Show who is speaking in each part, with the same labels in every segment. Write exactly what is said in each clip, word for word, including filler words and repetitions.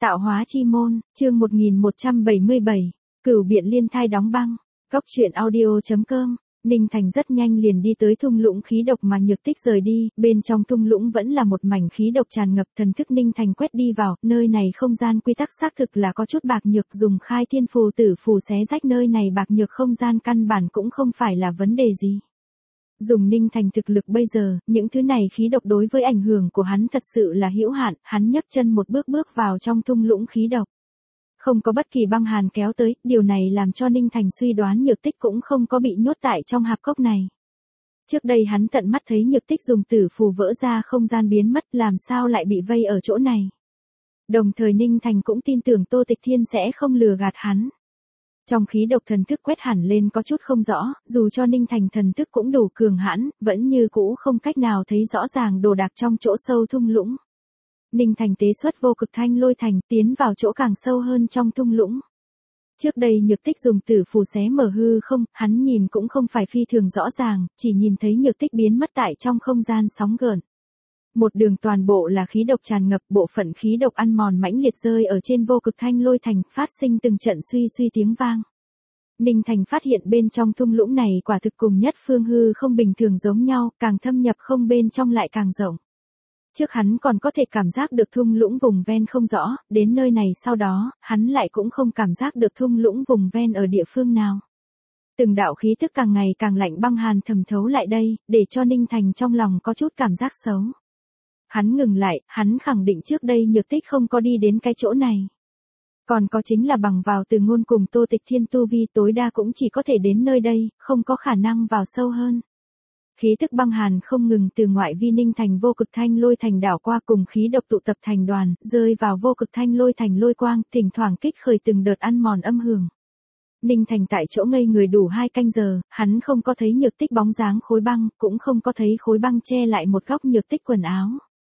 Speaker 1: Tạo hóa chi môn, chương một nghìn một trăm bảy mươi bảy, Cửu Biện Liên Thai đóng băng. Cốc truyện audio chấm com. Ninh Thành rất nhanh liền đi tới thung lũng khí độc mà Nhược Tích rời đi, bên trong thung lũng vẫn là một mảnh khí độc tràn ngập. Thần thức Ninh Thành quét đi vào, nơi này không gian quy tắc xác thực là có chút bạc nhược, dùng khai thiên phù tử phù xé rách nơi này bạc nhược không gian căn bản cũng không phải là vấn đề gì. Dùng Ninh Thành thực lực bây giờ, những thứ này khí độc đối với ảnh hưởng của hắn thật sự là hữu hạn, hắn nhấc chân một bước bước vào trong thung lũng khí độc. Không có bất kỳ băng hàn kéo tới, điều này làm cho Ninh Thành suy đoán Nhược Tích cũng không có bị nhốt tại trong hạp cốc này. Trước đây hắn tận mắt thấy Nhược Tích dùng tử phù vỡ ra không gian biến mất, làm sao lại bị vây ở chỗ này. Đồng thời Ninh Thành cũng tin tưởng Tô Tịch Thiên sẽ không lừa gạt hắn. Trong khí độc thần thức quét hẳn lên có chút không rõ, dù cho Ninh Thành thần thức cũng đủ cường hãn, vẫn như cũ không cách nào thấy rõ ràng đồ đạc trong chỗ sâu thung lũng. Ninh Thành tế xuất vô cực thanh lôi thành, tiến vào chỗ càng sâu hơn trong thung lũng. Trước đây Nhược Tích dùng tử phù xé mở hư không, hắn nhìn cũng không phải phi thường rõ ràng, chỉ nhìn thấy Nhược Tích biến mất tại trong không gian sóng gợn. Một đường toàn bộ là khí độc tràn ngập, bộ phận khí độc ăn mòn mãnh liệt rơi ở trên vô cực thanh lôi thành, phát sinh từng trận suy suy tiếng vang. Ninh Thành phát hiện bên trong thung lũng này quả thực cùng nhất phương hư không bình thường giống nhau, càng thâm nhập không bên trong lại càng rộng. Trước hắn còn có thể cảm giác được thung lũng vùng ven không rõ, đến nơi này sau đó, hắn lại cũng không cảm giác được thung lũng vùng ven ở địa phương nào. Từng đạo khí tức càng ngày càng lạnh băng hàn thẩm thấu lại đây, để cho Ninh Thành trong lòng có chút cảm giác xấu. Hắn ngừng lại, hắn khẳng định trước đây Nhược Tích không có đi đến cái chỗ này. Còn có chính là bằng vào từ ngôn cùng Tô Tịch Thiên tu vi tối đa cũng chỉ có thể đến nơi đây, không có khả năng vào sâu hơn. Khí tức băng hàn không ngừng từ ngoại vi Ninh Thành vô cực thanh lôi thành đảo qua, cùng khí độc tụ tập thành đoàn, rơi vào vô cực thanh lôi thành lôi quang, thỉnh thoảng kích khởi từng đợt ăn mòn âm hưởng. Ninh Thành tại chỗ ngây người đủ hai canh giờ, hắn không có thấy Nhược Tích bóng dáng khối băng, cũng không có thấy khối băng che lại một góc Nhược Tích quần áo.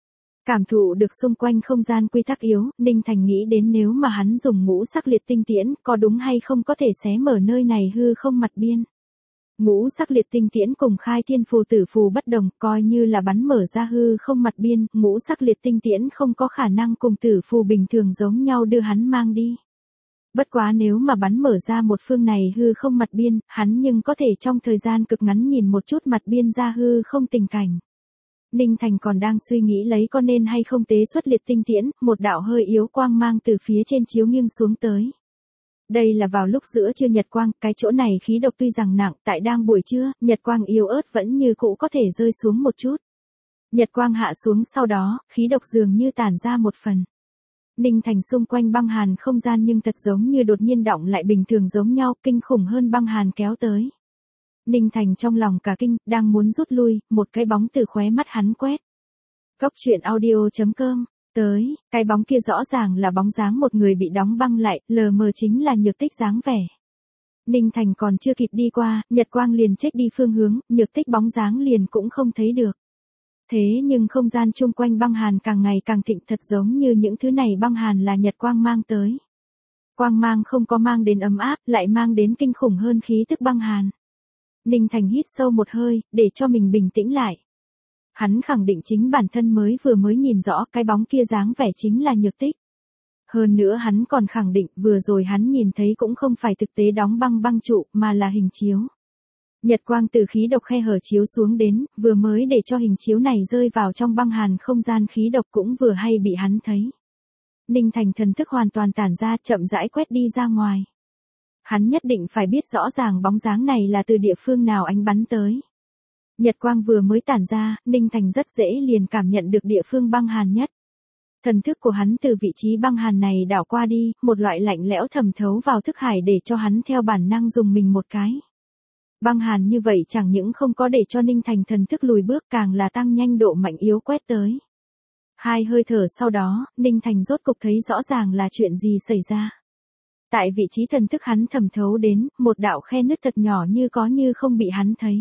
Speaker 1: Cảm thụ được xung quanh không gian quy tắc yếu, Ninh Thành nghĩ đến nếu mà hắn dùng ngũ sắc liệt tinh tiễn, có đúng hay không có thể xé mở nơi này hư không mặt biên. Ngũ sắc liệt tinh tiễn cùng khai thiên phù tử phù bất đồng, coi như là bắn mở ra hư không mặt biên, ngũ sắc liệt tinh tiễn không có khả năng cùng tử phù bình thường giống nhau đưa hắn mang đi. Bất quá nếu mà bắn mở ra một phương này hư không mặt biên, hắn nhưng có thể trong thời gian cực ngắn nhìn một chút mặt biên ra hư không tình cảnh. Ninh Thành còn đang suy nghĩ lấy có nên hay không tế xuất liệt tinh tiễn, một đạo hơi yếu quang mang từ phía trên chiếu nghiêng xuống tới. Đây là vào lúc giữa trưa nhật quang, cái chỗ này khí độc tuy rằng nặng, tại đang buổi trưa, nhật quang yếu ớt vẫn như cũ có thể rơi xuống một chút. Nhật quang hạ xuống sau đó, khí độc dường như tản ra một phần. Ninh Thành xung quanh băng hàn không gian nhưng thật giống như đột nhiên động lại bình thường giống nhau, kinh khủng hơn băng hàn kéo tới. Ninh Thành trong lòng cả kinh, đang muốn rút lui, một cái bóng từ khóe mắt hắn quét. Cốc truyện audio chấm com. Tới, cái bóng kia rõ ràng là bóng dáng một người bị đóng băng lại, lờ mờ chính là Nhược Tích dáng vẻ. Ninh Thành còn chưa kịp đi qua, nhật quang liền chết đi phương hướng, Nhược Tích bóng dáng liền cũng không thấy được. Thế nhưng không gian chung quanh băng hàn càng ngày càng thịnh, thật giống như những thứ này băng hàn là nhật quang mang tới. Quang mang không có mang đến ấm áp, lại mang đến kinh khủng hơn khí tức băng hàn. Ninh Thành hít sâu một hơi, để cho mình bình tĩnh lại. Hắn khẳng định chính bản thân mới vừa mới nhìn rõ cái bóng kia dáng vẻ chính là Nhược Tích. Hơn nữa hắn còn khẳng định vừa rồi hắn nhìn thấy cũng không phải thực tế đóng băng băng trụ mà là hình chiếu. Nhật quang từ khí độc khe hở chiếu xuống đến, vừa mới để cho hình chiếu này rơi vào trong băng hàn không gian khí độc cũng vừa hay bị hắn thấy. Ninh Thành thần thức hoàn toàn tản ra, chậm rãi quét đi ra ngoài. Hắn nhất định phải biết rõ ràng bóng dáng này là từ địa phương nào ánh bắn tới. Nhật quang vừa mới tản ra, Ninh Thành rất dễ liền cảm nhận được địa phương băng hàn nhất. Thần thức của hắn từ vị trí băng hàn này đảo qua đi, một loại lạnh lẽo thẩm thấu vào thức hải để cho hắn theo bản năng dùng mình một cái. Băng hàn như vậy chẳng những không có để cho Ninh Thành thần thức lùi bước, càng là tăng nhanh độ mạnh yếu quét tới. Hai hơi thở sau đó, Ninh Thành rốt cục thấy rõ ràng là chuyện gì xảy ra. Tại vị trí thần thức hắn thẩm thấu đến, một đạo khe nứt thật nhỏ như có như không bị hắn thấy.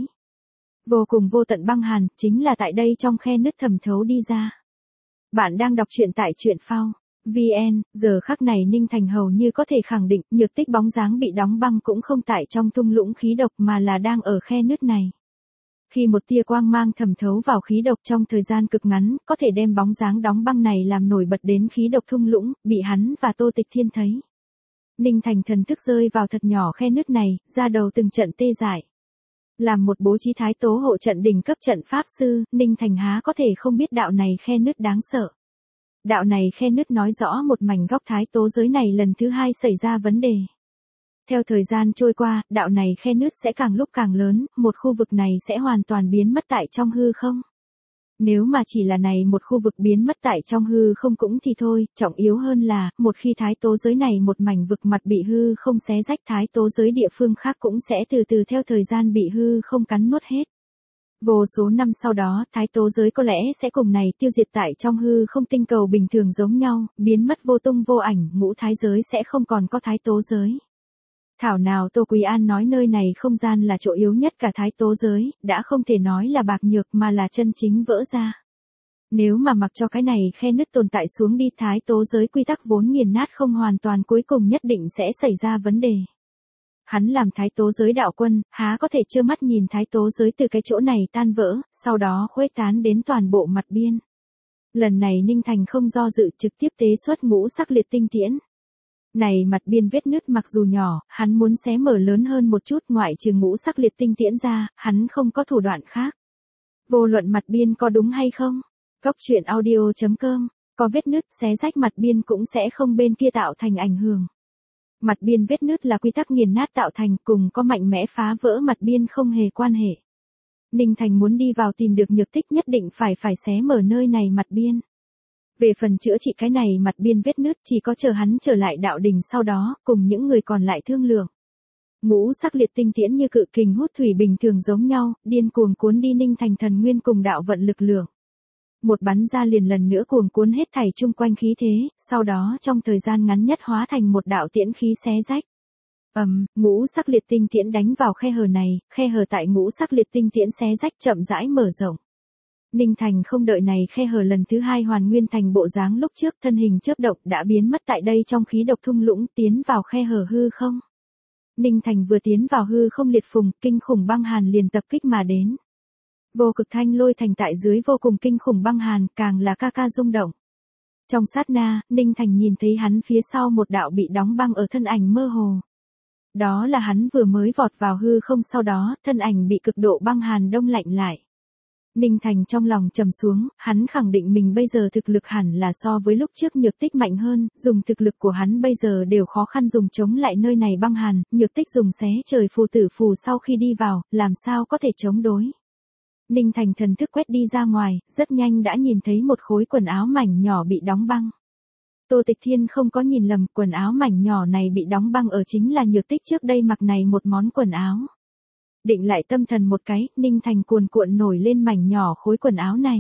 Speaker 1: Vô cùng vô tận băng hàn, chính là tại đây trong khe nứt thẩm thấu đi ra. Bạn đang đọc truyện tại truyện phao vê en, giờ khắc này Ninh Thành hầu như có thể khẳng định, Nhược Tích bóng dáng bị đóng băng cũng không tại trong thung lũng khí độc mà là đang ở khe nứt này. Khi một tia quang mang thẩm thấu vào khí độc trong thời gian cực ngắn, có thể đem bóng dáng đóng băng này làm nổi bật đến khí độc thung lũng, bị hắn và Tô Tịch Thiên thấy. Ninh Thành thần thức rơi vào thật nhỏ khe nứt này, ra đầu từng trận tê dại. Làm một bố trí thái tố hộ trận đỉnh cấp trận pháp sư, Ninh Thành há có thể không biết đạo này khe nứt đáng sợ. Đạo này khe nứt nói rõ một mảnh góc thái tố giới này lần thứ hai xảy ra vấn đề. Theo thời gian trôi qua, đạo này khe nứt sẽ càng lúc càng lớn, một khu vực này sẽ hoàn toàn biến mất tại trong hư không. Nếu mà chỉ là này một khu vực biến mất tại trong hư không cũng thì thôi, trọng yếu hơn là, một khi thái tố giới này một mảnh vực mặt bị hư không xé rách, thái tố giới địa phương khác cũng sẽ từ từ theo thời gian bị hư không cắn nuốt hết. Vô số năm sau đó, thái tố giới có lẽ sẽ cùng này tiêu diệt tại trong hư không, tinh cầu bình thường giống nhau, biến mất vô tung vô ảnh, ngũ thái giới sẽ không còn có thái tố giới. Thảo nào Tô Quý An nói nơi này không gian là chỗ yếu nhất cả thái tố giới, đã không thể nói là bạc nhược mà là chân chính vỡ ra. Nếu mà mặc cho cái này khe nứt tồn tại xuống đi, thái tố giới quy tắc vốn nghiền nát không hoàn toàn cuối cùng nhất định sẽ xảy ra vấn đề. Hắn làm thái tố giới đạo quân, há có thể trơ mắt nhìn thái tố giới từ cái chỗ này tan vỡ, sau đó khuếch tán đến toàn bộ mặt biên. Lần này Ninh Thành không do dự trực tiếp tế xuất ngũ sắc liệt tinh tiễn. Này mặt biên vết nứt mặc dù nhỏ, hắn muốn xé mở lớn hơn một chút, ngoại trừ ngũ sắc liệt tinh tiễn ra, hắn không có thủ đoạn khác. Vô luận mặt biên có đúng hay không, Cốc truyện audio chấm com, có vết nứt xé rách mặt biên cũng sẽ không bên kia tạo thành ảnh hưởng. Mặt biên vết nứt là quy tắc nghiền nát tạo thành, cùng có mạnh mẽ phá vỡ mặt biên không hề quan hệ. Ninh Thành muốn đi vào tìm được nhược tích nhất định phải phải xé mở nơi này mặt biên. Về phần chữa trị cái này mặt biên vết nứt chỉ có chờ hắn trở lại đạo đỉnh sau đó, cùng những người còn lại thương lượng. Ngũ sắc liệt tinh tiễn như cự kình hút thủy bình thường giống nhau, điên cuồng cuốn đi Ninh Thành thần nguyên cùng đạo vận lực lượng. Một bắn ra liền lần nữa cuồng cuốn hết thảy chung quanh khí thế, sau đó trong thời gian ngắn nhất hóa thành một đạo tiễn khí xé rách. Ầm, um, ngũ sắc liệt tinh tiễn đánh vào khe hở này, khe hở tại ngũ sắc liệt tinh tiễn xé rách chậm rãi mở rộng. Ninh Thành không đợi này khe hở lần thứ hai hoàn nguyên thành bộ dáng lúc trước, thân hình chớp động đã biến mất tại đây trong khí độc thung lũng, tiến vào khe hở hư không. Ninh Thành vừa tiến vào hư không, liệt phùng, kinh khủng băng hàn liền tập kích mà đến. Vô cực thanh lôi thành tại dưới vô cùng kinh khủng băng hàn, càng là ca ca rung động. Trong sát na, Ninh Thành nhìn thấy hắn phía sau một đạo bị đóng băng ở thân ảnh mơ hồ. Đó là hắn vừa mới vọt vào hư không, sau đó, thân ảnh bị cực độ băng hàn đông lạnh lại. Ninh Thành trong lòng trầm xuống, hắn khẳng định mình bây giờ thực lực hẳn là so với lúc trước nhược tích mạnh hơn, dùng thực lực của hắn bây giờ đều khó khăn dùng chống lại nơi này băng hàn, nhược tích dùng xé trời phù tử phù sau khi đi vào, làm sao có thể chống đối. Ninh Thành thần thức quét đi ra ngoài, rất nhanh đã nhìn thấy một khối quần áo mảnh nhỏ bị đóng băng. Tô Tịch Thiên không có nhìn lầm, quần áo mảnh nhỏ này bị đóng băng ở chính là nhược tích trước đây mặc này một món quần áo. Định lại tâm thần một cái, Ninh Thành cuồn cuộn nổi lên mảnh nhỏ khối quần áo này.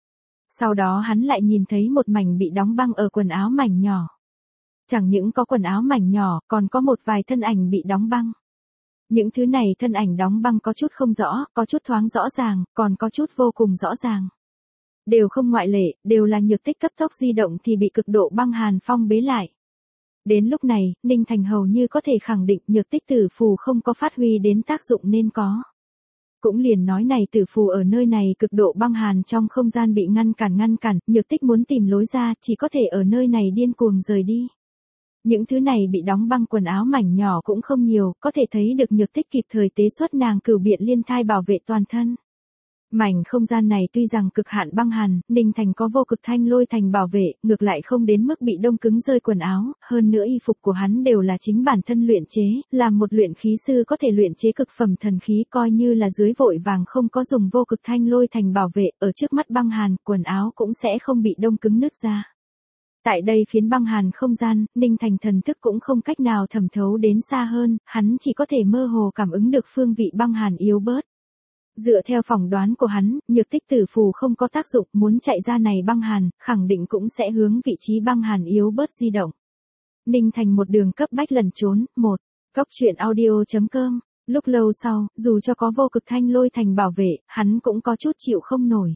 Speaker 1: Sau đó hắn lại nhìn thấy một mảnh bị đóng băng ở quần áo mảnh nhỏ. Chẳng những có quần áo mảnh nhỏ, còn có một vài thân ảnh bị đóng băng. Những thứ này thân ảnh đóng băng có chút không rõ, có chút thoáng rõ ràng, còn có chút vô cùng rõ ràng. Đều không ngoại lệ, đều là nhược tích cấp tốc di động thì bị cực độ băng hàn phong bế lại. Đến lúc này, Ninh Thành hầu như có thể khẳng định nhược tích tử phù không có phát huy đến tác dụng nên có. Cũng liền nói này tử phù ở nơi này cực độ băng hàn trong không gian bị ngăn cản ngăn cản, nhược tích muốn tìm lối ra chỉ có thể ở nơi này điên cuồng rời đi. Những thứ này bị đóng băng quần áo mảnh nhỏ cũng không nhiều, có thể thấy được nhược tích kịp thời tế xuất nàng cửu biện liên thai bảo vệ toàn thân. Mảnh không gian này tuy rằng cực hạn băng hàn, Ninh Thành có vô cực thanh lôi thành bảo vệ, ngược lại không đến mức bị đông cứng rơi quần áo, hơn nữa y phục của hắn đều là chính bản thân luyện chế, làm một luyện khí sư có thể luyện chế cực phẩm thần khí coi như là dưới vội vàng không có dùng vô cực thanh lôi thành bảo vệ, ở trước mắt băng hàn, quần áo cũng sẽ không bị đông cứng nứt ra. Tại đây phiến băng hàn không gian, Ninh Thành thần thức cũng không cách nào thẩm thấu đến xa hơn, hắn chỉ có thể mơ hồ cảm ứng được phương vị băng hàn yếu bớt. Dựa theo phỏng đoán của hắn, nhược tích tử phù không có tác dụng, muốn chạy ra này băng hàn, khẳng định cũng sẽ hướng vị trí băng hàn yếu bớt di động. Ninh Thành một đường cấp bách lẩn trốn, một. Cốc truyện audio chấm com. Lúc lâu sau, dù cho có vô cực thanh lôi thành bảo vệ, hắn cũng có chút chịu không nổi.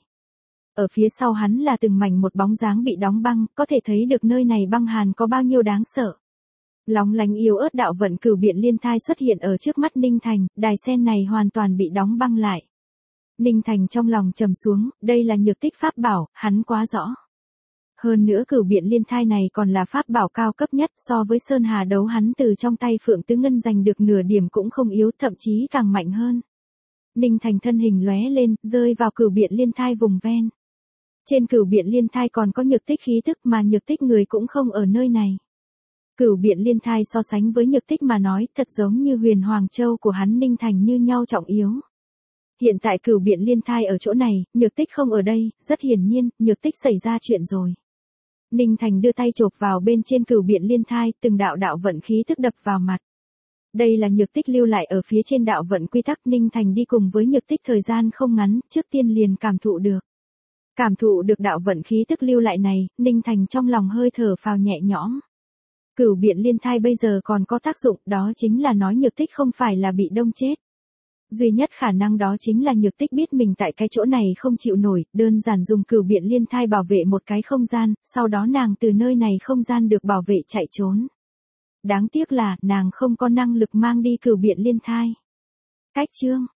Speaker 1: Ở phía sau hắn là từng mảnh một bóng dáng bị đóng băng, có thể thấy được nơi này băng hàn có bao nhiêu đáng sợ. Lóng lánh yếu ớt đạo vận cửu biện liên thai xuất hiện ở trước mắt Ninh Thành, đài sen này hoàn toàn bị đóng băng lại. Ninh Thành trong lòng trầm xuống, đây là nhược tích pháp bảo, hắn quá rõ. Hơn nữa cửu biện liên thai này còn là pháp bảo cao cấp nhất, so với Sơn Hà đấu hắn từ trong tay Phượng Tứ Ngân giành được nửa điểm cũng không yếu, thậm chí càng mạnh hơn. Ninh Thành thân hình lóe lên, rơi vào cửu biện liên thai vùng ven. Trên cửu biện liên thai còn có nhược tích khí tức mà nhược tích người cũng không ở nơi này. Cửu biện liên thai so sánh với nhược tích mà nói thật giống như huyền Hoàng Châu của hắn Ninh Thành như nhau trọng yếu. Hiện tại cửu biện liên thai ở chỗ này, nhược tích không ở đây, rất hiển nhiên, nhược tích xảy ra chuyện rồi. Ninh Thành đưa tay chộp vào bên trên cửu biện liên thai, từng đạo đạo vận khí tức đập vào mặt. Đây là nhược tích lưu lại ở phía trên đạo vận quy tắc, Ninh Thành đi cùng với nhược tích thời gian không ngắn, trước tiên liền cảm thụ được. Cảm thụ được đạo vận khí tức lưu lại này, Ninh Thành trong lòng hơi thở phào nhẹ nhõm. Cửu biện liên thai bây giờ còn có tác dụng, đó chính là nói nhược tích không phải là bị đông chết. Duy nhất khả năng đó chính là nhược tích biết mình tại cái chỗ này không chịu nổi, đơn giản dùng cửu biện liên thai bảo vệ một cái không gian, sau đó nàng từ nơi này không gian được bảo vệ chạy trốn. Đáng tiếc là, nàng không có năng lực mang đi cửu biện liên thai. Cách chương